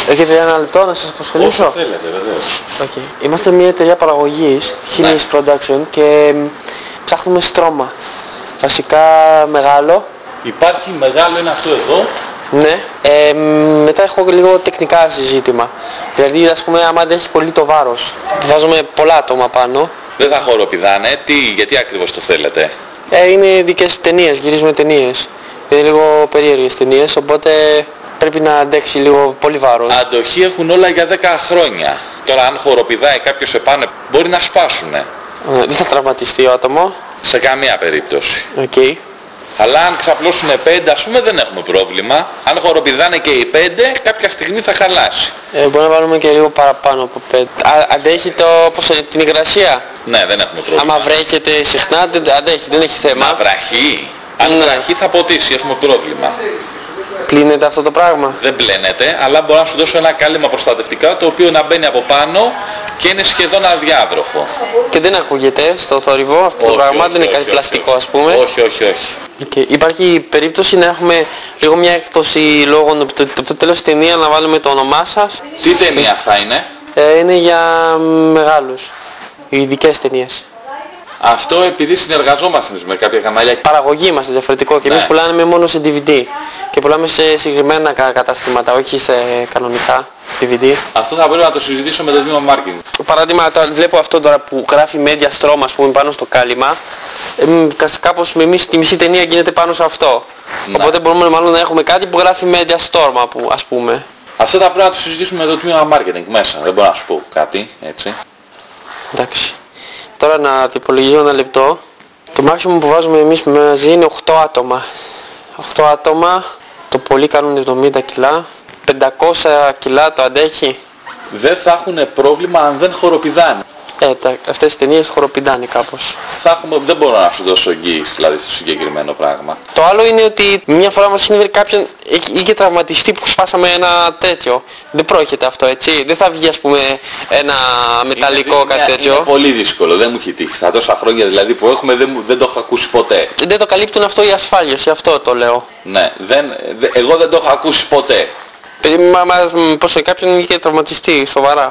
Έχετε ένα λεπτό να σας απασχολήσω? Όσο θέλετε, βεβαίως. Okay. Είμαστε μια εταιρεία παραγωγής, Chili's Production, και ψάχνουμε στρώμα. Βασικά μεγάλο. Υπάρχει μεγάλο, είναι αυτό εδώ. Ναι. Μετά έχω λίγο τεχνικά συζήτημα. Δηλαδή, ας πούμε, άμα αντέχει πολύ το βάρος, βάζουμε πολλά άτομα πάνω. Δεν θα χοροπηδάνε. Γιατί ακριβώς το θέλετε? Είναι δικές ταινίες, γυρίζουμε ταινίες. Είναι λίγο περίεργες ταινίες, οπότε πρέπει να αντέξει λίγο πολύ βάρος. Αντοχή έχουν όλα για 10 χρόνια. Τώρα αν χοροπηδάει κάποιος επάνω μπορεί να σπάσουνε. Δεν θα τραυματιστεί ο άτομο. Σε καμία περίπτωση. Okay. Αλλά αν ξαπλώσουν 5 ας πούμε δεν έχουμε πρόβλημα. Αν χοροπηδάνε και οι 5 κάποια στιγμή θα χαλάσει. Μπορεί να βάλουμε και λίγο παραπάνω από 5. Αντέχει την υγρασία? Ναι, δεν έχουμε πρόβλημα. Άμα βρέχεται συχνά αντέχει, δεν έχει θέμα. Μα βραχεί. Αν βραχεί θα ποτίσει, έχουμε πρόβλημα. Πλύνεται αυτό το πράγμα? Δεν πλένεται, αλλά μπορώ να σου δώσω ένα κάλυμα προστατευτικά το οποίο να μπαίνει από πάνω και είναι σχεδόν αδιάδροφο. Και δεν ακούγεται στο θόρυβο αυτό το πράγμα, δεν είναι κάτι πλαστικό ας πούμε? Όχι, όχι, όχι. Okay. Υπάρχει περίπτωση να έχουμε λίγο μια έκπτωση λόγω από το τέλος της ταινία να βάλουμε το όνομά σας? Τι ταινία θα είναι? Είναι για μεγάλους, ειδικές ταινίες. Αυτό επειδή συνεργαζόμαστε με κάποια κανάλια. Παραγωγή μας είναι διαφορετικό και εμείς πουλάμε μόνο σε DVD και πουλάμε σε συγκεκριμένα καταστήματα, όχι σε κανονικά DVD. Αυτό θα πρέπει να το συζητήσω με το τμήμα marketing. Παράδειγμα, βλέπω αυτό τώρα που γράφει Media Strom, ας πούμε, πάνω στο κάλυμα. Κάπως με τη μισή ταινία γίνεται πάνω σε αυτό. Ναι. Οπότε μπορούμε μάλλον να έχουμε κάτι που γράφει Media Storm, ας πούμε. Αυτό θα πρέπει να το συζητήσουμε με το τμήμα marketing μέσα. Δεν μπορώ να σου πω κάτι, έτσι. Εντάξει. Τώρα να υπολογίζω ένα λεπτό. Το maximum που βάζουμε εμείς μαζί είναι 8 άτομα. 8 άτομα, το πολύ κάνουν 70 κιλά. 500 κιλά το αντέχει? Δεν θα έχουν πρόβλημα αν δεν χοροπηδάνε. Αυτές οι ταινίες χοροπηδάνε κάπως. Δεν μπορώ να σου δώσω εγγύηση δηλαδή στο συγκεκριμένο πράγμα. Το άλλο είναι ότι μια φορά μας συνέβη κάποιον είχε τραυματιστεί που σπάσαμε ένα τέτοιο. Δεν πρόκειται αυτό, έτσι? Δεν θα βγει ας πούμε ένα μεταλλικό κάτι τέτοιο? Είναι πολύ δύσκολο, δεν μου έχει τύχει. Στα τόσα χρόνια δηλαδή που έχουμε δεν το έχω ακούσει ποτέ. Δεν το καλύπτουν αυτό οι ασφάλειες, αυτό το λέω. Ναι, εγώ δεν το έχω ακούσει ποτέ. Πως κάποιον είχε τραυματιστεί σοβαρά.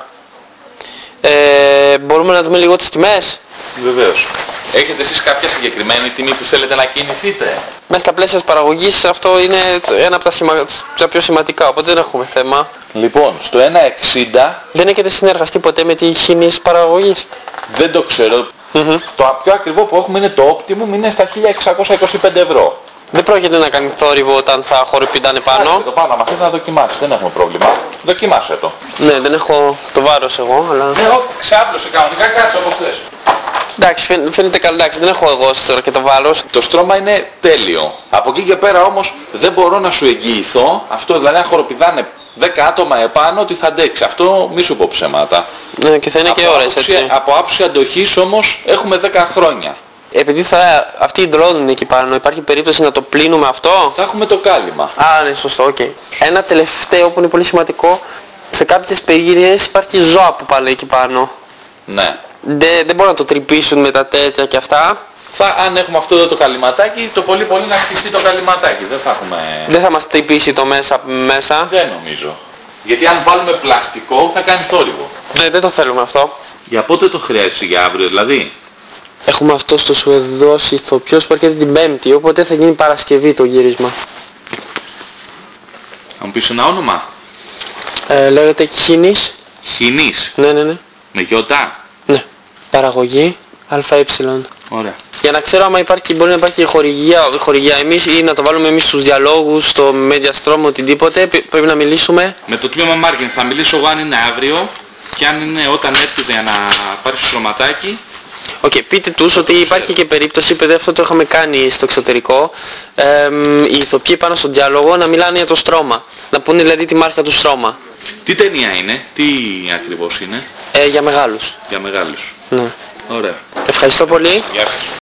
Μπορούμε να δούμε λίγο τις τιμές? Βεβαίως. Έχετε εσείς κάποια συγκεκριμένη τιμή που θέλετε να κινηθείτε? Μέσα στα πλαίσια της παραγωγής αυτό είναι ένα από τα πιο σημαντικά, οπότε δεν έχουμε θέμα. Λοιπόν, στο 1,60... Δεν έχετε συνεργαστεί ποτέ με τη Chili's παραγωγής? Δεν το ξέρω. Το πιο ακριβό που έχουμε είναι το Optimum, είναι στα 1.625 ευρώ. Δεν πρόκειται να κάνει θόρυβο όταν θα χοροπηδάνε πάνω? Το πάνω, μα θες να δοκιμάσεις, δεν έχουμε πρόβλημα. Δοκιμάσαι το. Ναι, δεν έχω το βάρος εγώ, αλλά... Ναι, ξάπλωσε κανονικά, κάτσε όπως θες. Εντάξει, φαίνεται καλά, εντάξει, δεν έχω εγώ τώρα και το βάρος. Το στρώμα είναι τέλειο. Από εκεί και πέρα όμως δεν μπορώ να σου εγγυηθώ, αυτό δηλαδή αν χοροπηδάνε 10 άτομα επάνω ότι θα αντέξει. Αυτό μη σου πω ψέματα. Ναι, και θα είναι και ώρες, έτσι. Από άψη αντοχής όμως έχουμε 10 χρόνια. Επειδή αυτοί ντρώνουν εκεί πάνω, υπάρχει περίπτωση να το πλύνουμε αυτό? Θα έχουμε το κάλυμα. Ναι, σωστό, οκ. Ένα τελευταίο που είναι πολύ σημαντικό, σε κάποιες περίεργες υπάρχει ζώα που πάνε εκεί πάνω. Ναι. Δεν μπορούν να το τρυπήσουν με τα τέτοια και αυτά. Αν έχουμε αυτό εδώ το καλυματάκι, το πολύ να χτιστεί το καλυματάκι. Δεν θα μας τρυπήσει το μέσα? Δεν νομίζω. Γιατί αν βάλουμε πλαστικό θα κάνει θόρυβο. Ναι, δεν το θέλουμε αυτό. Για πότε το χρειάζεσαι, για αύριο δηλαδή? Έχουμε αυτό στο Σουηδός ηθοποιός που έρχεται την Πέμπτη, οπότε θα γίνει Παρασκευή το γύρισμα. Θα μου πεις ένα όνομα? Λέγεται Chili's. Chili's? Ναι. Με γιώτα? Ναι. Παραγωγή ΑΕ. Ωραία. Για να ξέρω άμα μπορεί να υπάρχει χορηγία εμείς ή να το βάλουμε εμείς στους διαλόγους, στο Media Strom, οτιδήποτε, πρέπει να μιλήσουμε. Με το τμήμα marketing θα μιλήσω εγώ αν είναι αύριο και αν είναι όταν έρθεις για να πάρεις το στρωματάκι. Πείτε τους ότι υπάρχει και περίπτωση, επειδή αυτό το είχαμε κάνει στο εξωτερικό, οι ηθοποιοί πάνω στο διάλογο να μιλάνε για το στρώμα. Να πούνε δηλαδή τη μάρκα του στρώμα. Τι ταινία είναι, τι ακριβώς είναι? Για μεγάλους. Για μεγάλους. Ναι. Ωραία. Ευχαριστώ πολύ. Γεια σας.